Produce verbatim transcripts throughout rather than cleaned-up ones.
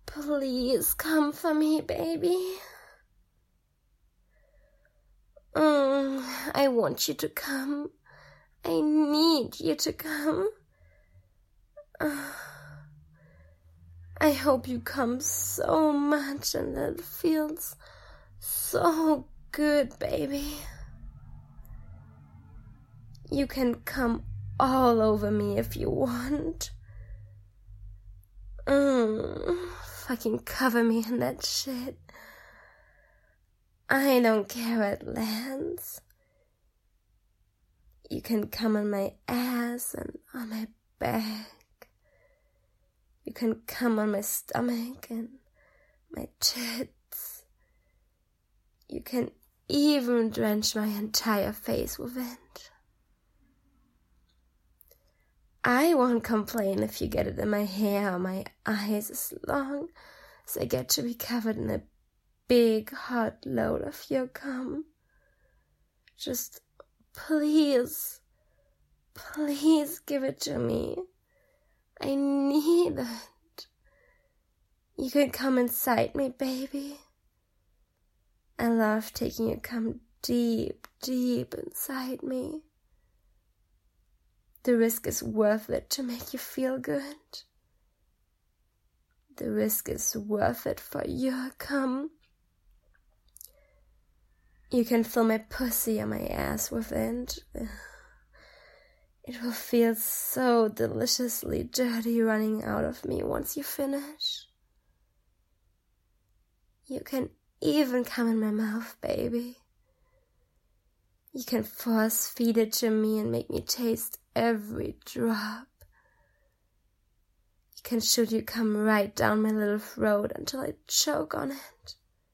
Please come for me, baby. Mm, I want you to come. I need you to come. Uh, I hope you come so much and that it feels so good, baby. You can come all over me if you want. Mm, fucking cover me in that shit. I don't care where it lands. You can come on my ass and on my back. You can come on my stomach and my tits. You can even drench my entire face with it. I won't complain if you get it in my hair or my eyes as long as I get to be covered in a big hot load of your cum. Just please, please give it to me. I need it. You can come inside me, baby. I love taking you cum deep, deep inside me. The risk is worth it to make you feel good. The risk is worth it for your cum. You can fill my pussy or my ass with it. It will feel so deliciously dirty running out of me once you finish. You can even come in my mouth, baby. You can force feed it to me and make me taste every drop. You can shoot you come right down my little throat until I choke on it.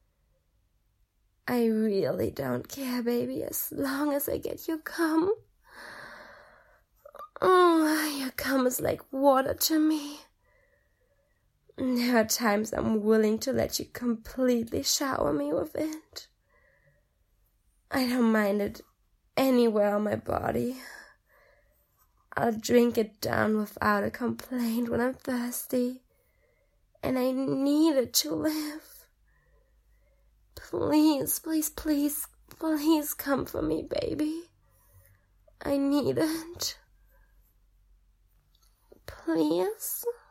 I really don't care, baby, as long as I get your cum. Oh, your cum is like water to me. There are times I'm willing to let you completely shower me with it. I don't mind it anywhere on my body. I'll drink it down without a complaint when I'm thirsty, and I need it to live. Please, please, please, please come for me, baby. I need it. Please.